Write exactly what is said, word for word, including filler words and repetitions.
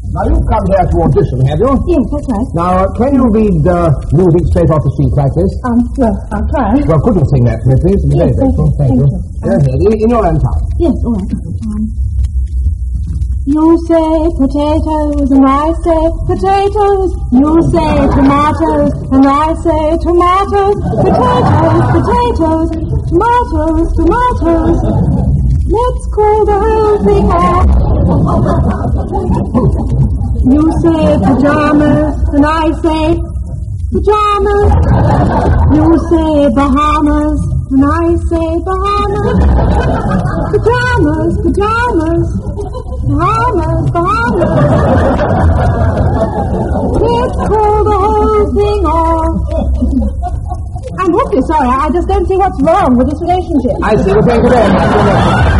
Now, you've come here to audition, have you? Yes, that's right. Now, can you read uh, music straight off the sheet like this? Um, well, I'll try. Well, could you sing that to me, please? Yes, Very grateful. thank you. Yes, yes, in, in your own time. Yes, all right. Um, you say potatoes and I say potatoes. You say tomatoes and I say tomatoes. Potatoes, potatoes, tomatoes, tomatoes. Let's call the whole thing off. You say pajamas and I say pajamas. You say Bahamas and I say Bahamas. Pajamas, pajamas, Bahamas, Bahamas. Let's call the whole thing off. I'm awfully sorry. I just don't see what's wrong with this relationship. I see. Well, thank you very much.